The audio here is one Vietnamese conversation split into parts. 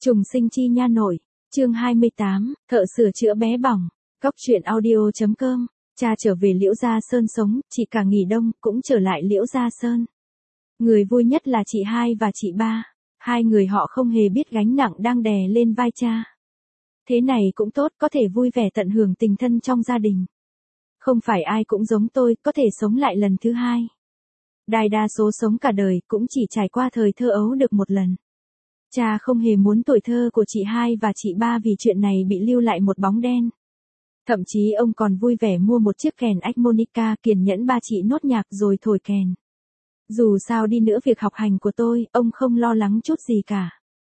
Trùng sinh chi nha nội, chương 28, thợ sửa chữa bé bỏng, góc truyện audio.com, cha trở về Liễu Gia Sơn sống, chị cả nghỉ đông, cũng trở lại Liễu Gia Sơn. Người vui nhất là chị hai và chị ba, hai người họ không hề biết gánh nặng đang đè lên vai cha. Thế này cũng tốt, có thể vui vẻ tận hưởng tình thân trong gia đình. Không phải ai cũng giống tôi, có thể sống lại lần thứ hai. Đại đa số sống cả đời, cũng chỉ trải qua thời thơ ấu được một lần. Cha không hề muốn tuổi thơ của chị hai và chị ba vì chuyện này bị lưu lại một bóng đen. Thậm chí ông còn vui vẻ mua một chiếc kèn harmonica, kiên nhẫn ba chị nốt nhạc rồi thổi kèn. Dù sao đi nữa việc học hành của tôi, ông không lo lắng chút gì cả.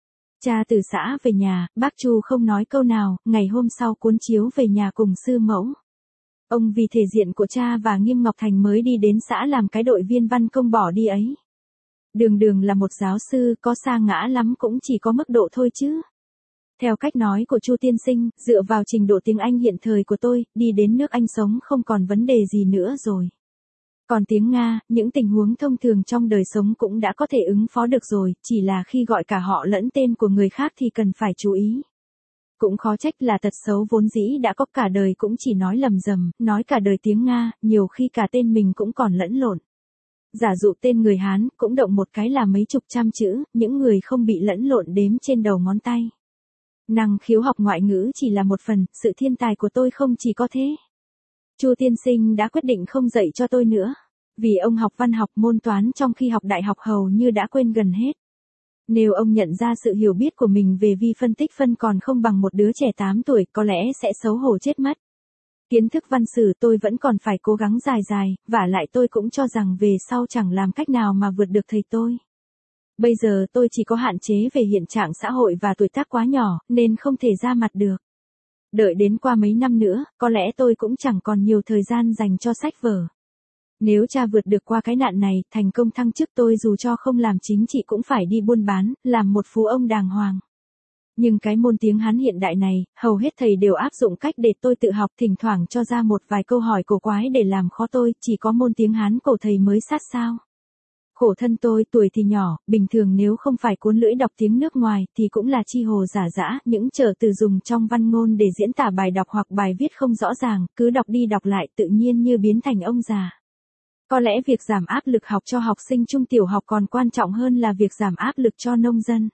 Cha từ xã về nhà, bác Chu không nói câu nào, ngày hôm sau cuốn chiếu về nhà cùng sư mẫu. Ông vì thể diện của cha và Nghiêm Ngọc Thành mới đi đến xã làm cái đội viên văn công bỏ đi ấy. Đường đường là một giáo sư, có sa ngã lắm cũng chỉ có mức độ thôi chứ. Theo cách nói của Chu tiên sinh, dựa vào trình độ tiếng Anh hiện thời của tôi, đi đến nước Anh sống không còn vấn đề gì nữa rồi. Còn tiếng Nga, những tình huống thông thường trong đời sống cũng đã có thể ứng phó được rồi, chỉ là khi gọi cả họ lẫn tên của người khác thì cần phải chú ý. Cũng khó trách là tật xấu vốn dĩ đã có cả đời cũng chỉ nói lầm rầm, nói cả đời tiếng Nga, nhiều khi cả tên mình cũng còn lẫn lộn. Giả dụ tên người Hán, cũng động một cái là mấy chục trăm chữ, những người không bị lẫn lộn đếm trên đầu ngón tay. Năng khiếu học ngoại ngữ chỉ là một phần, sự thiên tài của tôi không chỉ có thế. Chu tiên sinh đã quyết định không dạy cho tôi nữa, vì ông học văn học môn toán trong khi học đại học hầu như đã quên gần hết. Nếu ông nhận ra sự hiểu biết của mình về vi phân tích phân còn không bằng một đứa trẻ 8 tuổi, có lẽ sẽ xấu hổ chết mất. Kiến thức văn sử tôi vẫn còn phải cố gắng dài, vả lại tôi cũng cho rằng về sau chẳng làm cách nào mà vượt được thầy tôi. Bây giờ tôi chỉ có hạn chế về hiện trạng xã hội và tuổi tác quá nhỏ, nên không thể ra mặt được. Đợi đến qua mấy năm nữa, có lẽ tôi cũng chẳng còn nhiều thời gian dành cho sách vở. Nếu cha vượt được qua cái nạn này, thành công thăng chức tôi dù cho không làm chính trị cũng phải đi buôn bán, làm một phú ông đàng hoàng. Nhưng cái môn tiếng Hán hiện đại này, hầu hết thầy đều áp dụng cách để tôi tự học, thỉnh thoảng cho ra một vài câu hỏi cổ quái để làm khó tôi, chỉ có môn tiếng Hán cổ thầy mới sát sao. Khổ thân tôi, tuổi thì nhỏ, bình thường nếu không phải cuốn lưỡi đọc tiếng nước ngoài thì cũng là chi hồ giả dã, những trở từ dùng trong văn ngôn để diễn tả bài đọc hoặc bài viết không rõ ràng, cứ đọc đi đọc lại tự nhiên như biến thành ông già. Có lẽ việc giảm áp lực học cho học sinh trung tiểu học còn quan trọng hơn là việc giảm áp lực cho nông dân.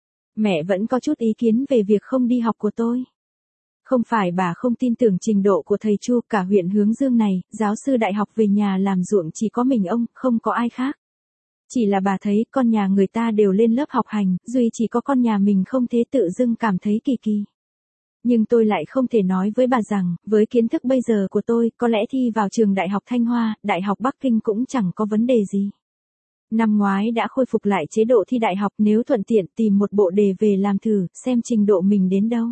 Mẹ vẫn có chút ý kiến về việc không đi học của tôi. Không phải bà không tin tưởng trình độ của thầy Chu, cả huyện Hướng Dương này, giáo sư đại học về nhà làm ruộng chỉ có mình ông, không có ai khác. Chỉ là bà thấy con nhà người ta đều lên lớp học hành, duy chỉ có con nhà mình không thế tự dưng cảm thấy kỳ kỳ. Nhưng tôi lại không thể nói với bà rằng, với kiến thức bây giờ của tôi, có lẽ thi vào trường Đại học Thanh Hoa, Đại học Bắc Kinh cũng chẳng có vấn đề gì. Năm ngoái đã khôi phục lại chế độ thi đại học, nếu thuận tiện tìm một bộ đề về làm thử, xem trình độ mình đến đâu.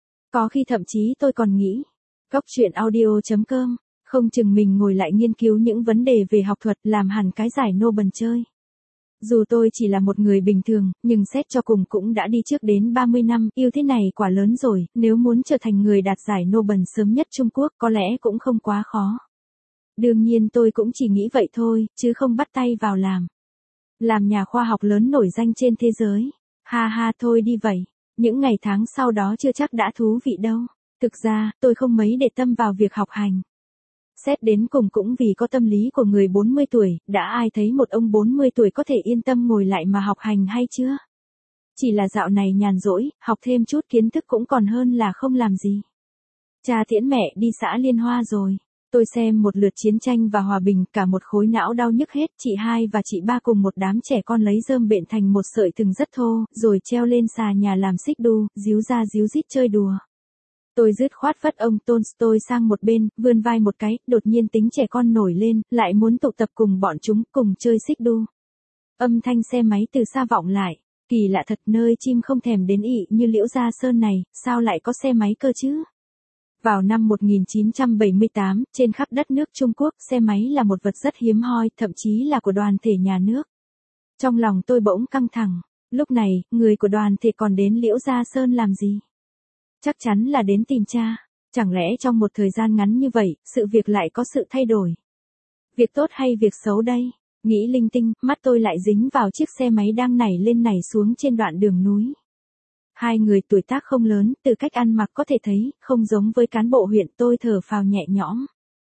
Có khi thậm chí tôi còn nghĩ, góc truyện audio.com, không chừng mình ngồi lại nghiên cứu những vấn đề về học thuật, làm hẳn cái giải Nobel chơi. Dù tôi chỉ là một người bình thường, nhưng xét cho cùng cũng đã đi trước đến 30 năm, yêu thế này quả lớn rồi, nếu muốn trở thành người đạt giải Nobel sớm nhất Trung Quốc có lẽ cũng không quá khó. Đương nhiên tôi cũng chỉ nghĩ vậy thôi, chứ không bắt tay vào làm. Làm nhà khoa học lớn nổi danh trên thế giới. Ha ha thôi đi vậy. Những ngày tháng sau đó chưa chắc đã thú vị đâu. Thực ra, tôi không mấy để tâm vào việc học hành. Xét đến cùng cũng vì có tâm lý của người 40 tuổi, đã ai thấy một ông 40 tuổi có thể yên tâm ngồi lại mà học hành hay chưa? Chỉ là dạo này nhàn rỗi, học thêm chút kiến thức cũng còn hơn là không làm gì. Cha tiễn mẹ đi xã Liên Hoa rồi. Tôi xem một lượt chiến tranh và hòa bình, cả một khối não đau nhức hết, chị hai và chị ba cùng một đám trẻ con lấy rơm bện thành một sợi thừng rất thô, rồi treo lên xà nhà làm xích đu, díu ra díu dít chơi đùa. Tôi dứt khoát vất ông Tolstoy sang một bên, vươn vai một cái, đột nhiên tính trẻ con nổi lên, lại muốn tụ tập cùng bọn chúng, cùng chơi xích đu. Âm thanh xe máy từ xa vọng lại, kỳ lạ thật, nơi chim không thèm đến ị như Liễu Gia Sơn này, sao lại có xe máy cơ chứ? Vào năm 1978, trên khắp đất nước Trung Quốc, xe máy là một vật rất hiếm hoi, thậm chí là của đoàn thể nhà nước. Trong lòng tôi bỗng căng thẳng, lúc này, người của đoàn thể còn đến Liễu Gia Sơn làm gì? Chắc chắn là đến tìm cha, chẳng lẽ trong một thời gian ngắn như vậy, sự việc lại có sự thay đổi? Việc tốt hay việc xấu đây? Nghĩ linh tinh, mắt tôi lại dính vào chiếc xe máy đang nảy lên nảy xuống trên đoạn đường núi. Hai người tuổi tác không lớn, từ cách ăn mặc có thể thấy, không giống với cán bộ huyện. Tôi thở phào nhẹ nhõm.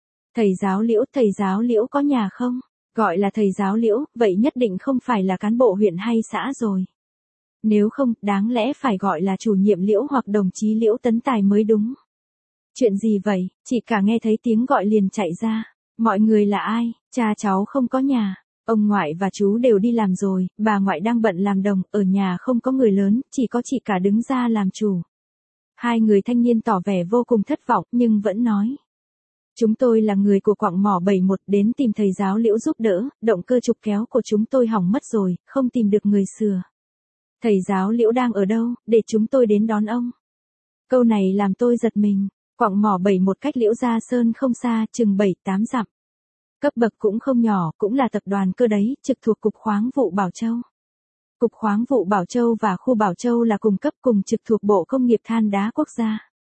Thầy giáo Liễu có nhà không? Gọi là thầy giáo Liễu, vậy nhất định không phải là cán bộ huyện hay xã rồi. Nếu không, đáng lẽ phải gọi là chủ nhiệm Liễu hoặc đồng chí Liễu Tấn Tài mới đúng. Chuyện gì vậy? Chị cả nghe thấy tiếng gọi liền chạy ra. Mọi người là ai? Cha cháu không có nhà. Ông ngoại và chú đều đi làm rồi, bà ngoại đang bận làm đồng, ở nhà không có người lớn, chỉ có chị cả đứng ra làm chủ. Hai người thanh niên tỏ vẻ vô cùng thất vọng, nhưng vẫn nói. Chúng tôi là người của quặng mỏ 71 đến tìm thầy giáo Liễu giúp đỡ, động cơ trục kéo của chúng tôi hỏng mất rồi, không tìm được người sửa. Thầy giáo Liễu đang ở đâu, để chúng tôi đến đón ông. Câu này làm tôi giật mình. Quặng mỏ 71 cách Liễu Gia Sơn không xa, chừng 7-8 dặm. Cấp bậc cũng không nhỏ, cũng là tập đoàn cơ đấy, trực thuộc Cục Khoáng vụ Bảo Châu. Cục Khoáng vụ Bảo Châu và khu Bảo Châu là cùng cấp cùng trực thuộc Bộ Công nghiệp Than đá Quốc gia.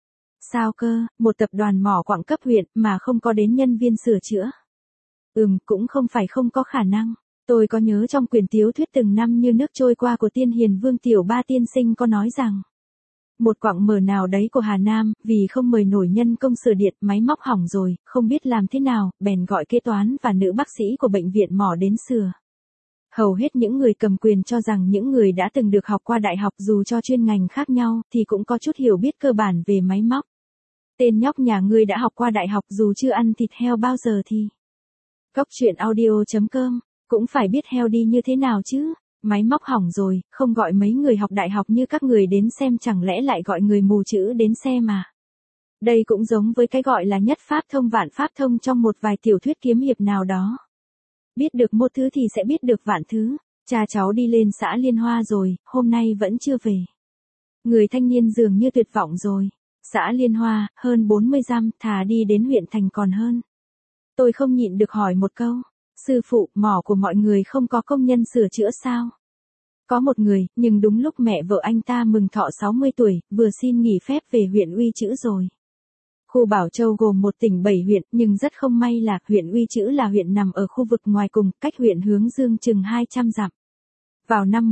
Sao cơ, một tập đoàn mỏ quặng cấp huyện mà không có đến nhân viên sửa chữa. Cũng không phải không có khả năng. Tôi có nhớ trong quyển tiểu thuyết từng năm như nước trôi qua của Tiên Hiền Vương Tiểu Ba tiên sinh có nói rằng. Một quặng mỏ nào đấy của Hà Nam, vì không mời nổi nhân công sửa điện, máy móc hỏng rồi, không biết làm thế nào, bèn gọi kế toán và nữ bác sĩ của bệnh viện mỏ đến sửa. Hầu hết những người cầm quyền cho rằng những người đã từng được học qua đại học dù cho chuyên ngành khác nhau, thì cũng có chút hiểu biết cơ bản về máy móc. Tên nhóc nhà ngươi đã học qua đại học dù chưa ăn thịt heo bao giờ thì. Góc truyện audio.com, cũng phải biết heo đi như thế nào chứ. Máy móc hỏng rồi, không gọi mấy người học đại học như các người đến xem, chẳng lẽ lại gọi người mù chữ đến xem à? Đây cũng giống với cái gọi là nhất pháp thông vạn pháp thông trong một vài tiểu thuyết kiếm hiệp nào đó. Biết được một thứ thì sẽ biết được vạn thứ. Cha cháu đi lên xã Liên Hoa rồi, hôm nay vẫn chưa về. Người thanh niên dường như tuyệt vọng rồi. Xã Liên Hoa, hơn 40 dặm, thà đi đến huyện thành còn hơn. Tôi không nhịn được hỏi một câu. Sư phụ, mỏ của mọi người không có công nhân sửa chữa sao? Có một người, nhưng đúng lúc mẹ vợ anh ta mừng thọ 60 tuổi, vừa xin nghỉ phép về huyện Uy Chữ rồi. Khu Bảo Châu gồm một tỉnh 7 huyện, nhưng rất không may là huyện Uy Chữ là huyện nằm ở khu vực ngoài cùng, cách huyện Hướng Dương chừng 200 dặm. Vào năm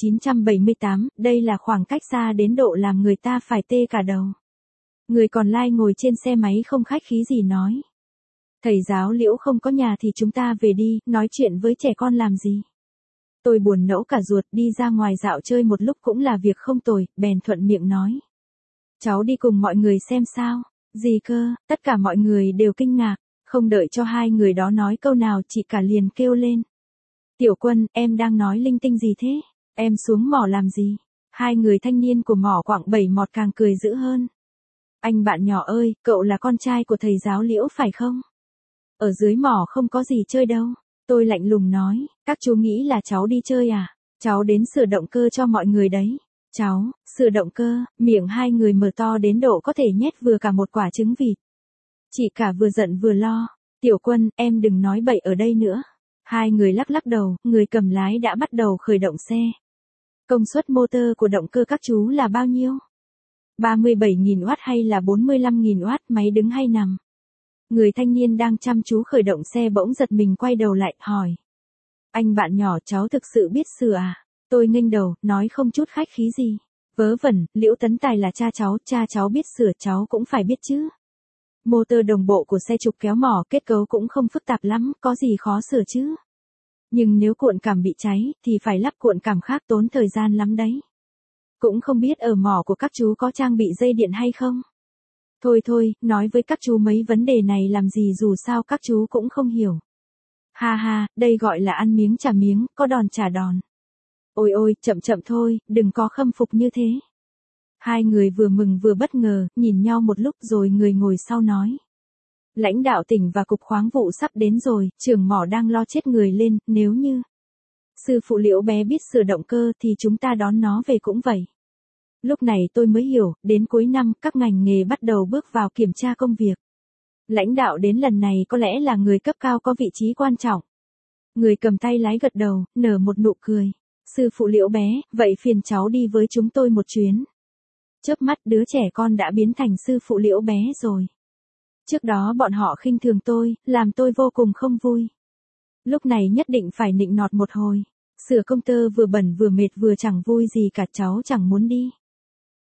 1978, đây là khoảng cách xa đến độ làm người ta phải tê cả đầu. Người còn lai ngồi trên xe máy không khách khí gì nói. Thầy giáo Liễu không có nhà thì chúng ta về đi, nói chuyện với trẻ con làm gì. Tôi buồn nẫu cả ruột, đi ra ngoài dạo chơi một lúc cũng là việc không tồi, bèn thuận miệng nói. Cháu đi cùng mọi người xem sao. Gì cơ, tất cả mọi người đều kinh ngạc, không đợi cho hai người đó nói câu nào chị cả liền kêu lên. Tiểu Quân, em đang nói linh tinh gì thế? Em xuống mỏ làm gì? Hai người thanh niên của mỏ quặng 71 càng cười dữ hơn. Anh bạn nhỏ ơi, cậu là con trai của thầy giáo Liễu phải không? Ở dưới mỏ không có gì chơi đâu. Tôi lạnh lùng nói, các chú nghĩ là cháu đi chơi à? Cháu đến sửa động cơ cho mọi người đấy. Cháu, sửa động cơ, miệng hai người mở to đến độ có thể nhét vừa cả một quả trứng vịt. Chị cả vừa giận vừa lo. Tiểu Quân, em đừng nói bậy ở đây nữa. Hai người lắc lắc đầu, người cầm lái đã bắt đầu khởi động xe. Công suất motor của động cơ các chú là bao nhiêu? 37.000W hay là 45.000W, máy đứng hay nằm? Người thanh niên đang chăm chú khởi động xe bỗng giật mình quay đầu lại, hỏi. Anh bạn nhỏ, cháu thực sự biết sửa à? Tôi nghênh đầu, nói không chút khách khí gì. Vớ vẩn, Liễu Tấn Tài là cha cháu biết sửa, cháu cũng phải biết chứ. Motor đồng bộ của xe trục kéo mỏ kết cấu cũng không phức tạp lắm, có gì khó sửa chứ. Nhưng nếu cuộn cảm bị cháy, thì phải lắp cuộn cảm khác, tốn thời gian lắm đấy. Cũng không biết ở mỏ của các chú có trang bị dây điện hay không. Thôi, nói với các chú mấy vấn đề này làm gì, dù sao các chú cũng không hiểu. Ha ha, đây gọi là ăn miếng trả miếng, có đòn trả đòn. Ôi, chậm thôi, đừng có khâm phục như thế. Hai người vừa mừng vừa bất ngờ, nhìn nhau một lúc rồi người ngồi sau nói. Lãnh đạo tỉnh và cục khoáng vụ sắp đến rồi, trưởng mỏ đang lo chết người lên, nếu như sư phụ Liễu bé biết sửa động cơ thì chúng ta đón nó về cũng vậy. Lúc này tôi mới hiểu, đến cuối năm, các ngành nghề bắt đầu bước vào kiểm tra công việc. Lãnh đạo đến lần này có lẽ là người cấp cao có vị trí quan trọng. Người cầm tay lái gật đầu, nở một nụ cười. Sư phụ Liễu bé, vậy phiền cháu đi với chúng tôi một chuyến. Chớp mắt đứa trẻ con đã biến thành sư phụ Liễu bé rồi. Trước đó bọn họ khinh thường tôi, làm tôi vô cùng không vui. Lúc này nhất định phải nịnh nọt một hồi. Sửa công tơ vừa bẩn vừa mệt vừa chẳng vui gì cả, cháu chẳng muốn đi.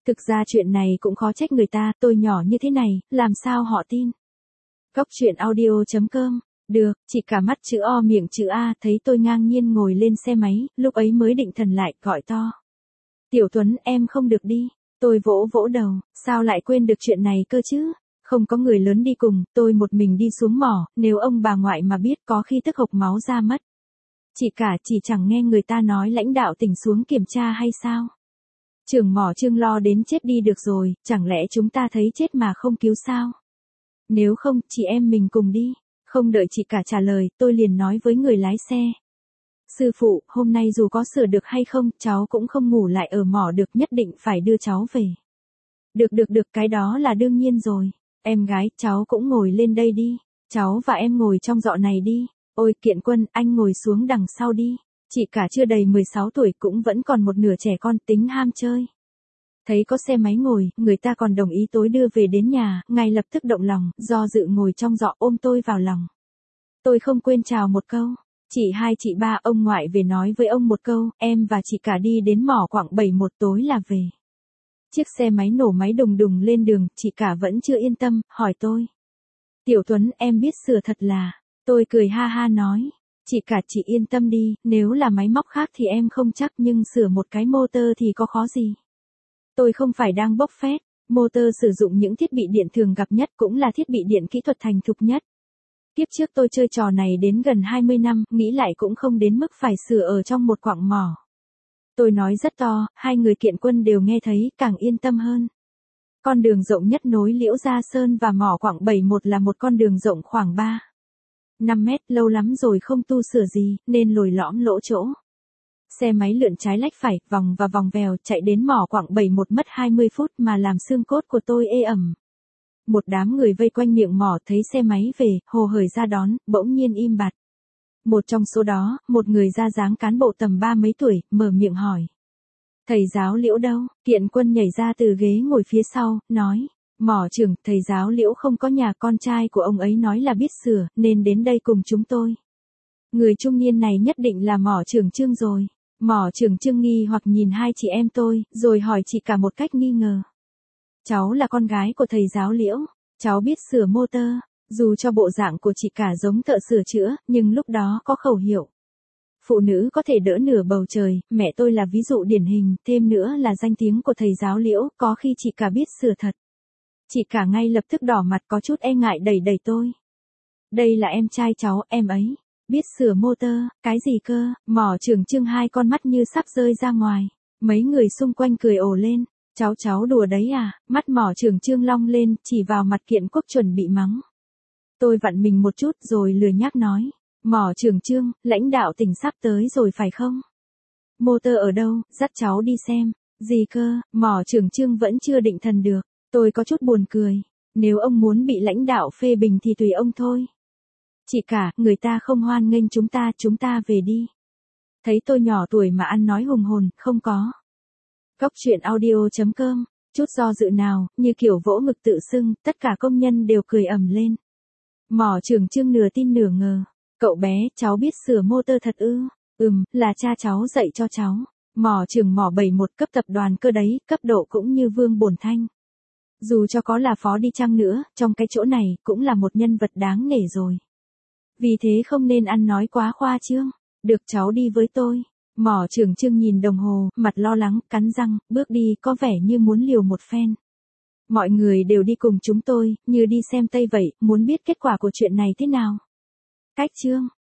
Thực ra chuyện này cũng khó trách người ta, tôi nhỏ như thế này, làm sao họ tin. Góc truyện audio.com. Được, chỉ cả mắt chữ O miệng chữ A thấy tôi ngang nhiên ngồi lên xe máy, lúc ấy mới định thần lại, gọi to. Tiểu Tuấn, em không được đi. Tôi vỗ vỗ đầu, sao lại quên được chuyện này cơ chứ? Không có người lớn đi cùng, tôi một mình đi xuống mỏ, nếu ông bà ngoại mà biết có khi tức hộc máu ra mất. Chị cả chỉ chẳng nghe người ta nói lãnh đạo tỉnh xuống kiểm tra hay sao? Trưởng mỏ Trương lo đến chết đi được rồi, chẳng lẽ chúng ta thấy chết mà không cứu sao? Nếu không, chị em mình cùng đi. Không đợi chị cả trả lời, tôi liền nói với người lái xe. Sư phụ, hôm nay dù có sửa được hay không, cháu cũng không ngủ lại ở mỏ được, nhất định phải đưa cháu về. Được, cái đó là đương nhiên rồi. Em gái, cháu cũng ngồi lên đây đi. Cháu và em ngồi trong dọ này đi. Ôi Kiện Quân, anh ngồi xuống đằng sau đi. Chị cả chưa đầy 16 tuổi cũng vẫn còn một nửa trẻ con tính ham chơi. Thấy có xe máy ngồi, người ta còn đồng ý tối đưa về đến nhà, ngay lập tức động lòng, do dự ngồi trong dọ ôm tôi vào lòng. Tôi không quên chào một câu. Chị hai chị ba ông ngoại về nói với ông một câu, em và chị cả đi đến mỏ Quảng 71 tối là về. Chiếc xe máy nổ máy đùng đùng lên đường, chị cả vẫn chưa yên tâm, hỏi tôi. Tiểu Tuấn, em biết sửa thật là. Tôi cười ha ha nói. Chị cả chị yên tâm đi, nếu là máy móc khác thì em không chắc nhưng sửa một cái motor thì có khó gì. Tôi không phải đang bốc phét, motor sử dụng những thiết bị điện thường gặp nhất cũng là thiết bị điện kỹ thuật thành thục nhất. Kiếp trước tôi chơi trò này đến gần 20 năm, nghĩ lại cũng không đến mức phải sửa ở trong một quặng mỏ. Tôi nói rất to, hai người Kiện Quân đều nghe thấy, càng yên tâm hơn. Con đường rộng nhất nối Liễu Gia Sơn và mỏ Quảng 71 là một con đường rộng khoảng 5 mét, lâu lắm rồi không tu sửa gì, nên lồi lõm lỗ chỗ. Xe máy lượn trái lách phải, vòng và vòng vèo, chạy đến mỏ Quảng 71 mất 20 phút mà làm xương cốt của tôi ê ẩm. Một đám người vây quanh miệng mỏ thấy xe máy về, hồ hởi ra đón, bỗng nhiên im bặt. Một trong số đó, một người ra dáng cán bộ tầm 30 mấy tuổi, mở miệng hỏi. Thầy giáo Liễu đâu? Kiện Quân nhảy ra từ ghế ngồi phía sau, nói. Mỏ trưởng, thầy giáo Liễu không có nhà, con trai của ông ấy nói là biết sửa, nên đến đây cùng chúng tôi. Người trung niên này nhất định là mỏ trưởng Trương rồi. Mỏ trưởng Trương nghi hoặc nhìn hai chị em tôi, rồi hỏi chị cả một cách nghi ngờ. Cháu là con gái của thầy giáo Liễu, cháu biết sửa motor, dù cho bộ dạng của chị cả giống thợ sửa chữa, nhưng lúc đó có khẩu hiệu. Phụ nữ có thể đỡ nửa bầu trời, mẹ tôi là ví dụ điển hình, thêm nữa là danh tiếng của thầy giáo Liễu, có khi chị cả biết sửa thật. Chị cả ngay lập tức đỏ mặt có chút e ngại đẩy tôi. Đây là em trai cháu, em ấy. Biết sửa motor, cái gì cơ, mỏ trưởng Trương hai con mắt như sắp rơi ra ngoài. Mấy người xung quanh cười ồ lên. Cháu đùa đấy à, mắt mỏ trưởng Trương long lên, chỉ vào mặt Kiện Quốc chuẩn bị mắng. Tôi vặn mình một chút rồi lười nhác nói. Mỏ trưởng Trương, lãnh đạo tỉnh sắp tới rồi phải không? Motor ở đâu, dắt cháu đi xem. Gì cơ, mỏ trưởng Trương vẫn chưa định thần được. Tôi có chút buồn cười. Nếu ông muốn bị lãnh đạo phê bình thì tùy ông thôi. Chị cả, người ta không hoan nghênh chúng ta về đi. Thấy tôi nhỏ tuổi mà ăn nói hùng hồn, không có. Góc truyện audio.com, chút do dự nào, như kiểu vỗ ngực tự xưng, tất cả công nhân đều cười ầm lên. Mỏ trưởng Trương nửa tin nửa ngờ. Cậu bé, cháu biết sửa motor thật ư? Là cha cháu dạy cho cháu. Mỏ trưởng mỏ 71 cấp tập đoàn cơ đấy, cấp độ cũng như Vương Bổn Thanh. Dù cho có là phó đi chăng nữa, trong cái chỗ này, cũng là một nhân vật đáng nể rồi. Vì thế không nên ăn nói quá khoa trương. Được cháu đi với tôi. Mỏ trưởng Trương nhìn đồng hồ, mặt lo lắng, cắn răng, bước đi có vẻ như muốn liều một phen. Mọi người đều đi cùng chúng tôi, như đi xem Tây vậy, muốn biết kết quả của chuyện này thế nào. Cách chương.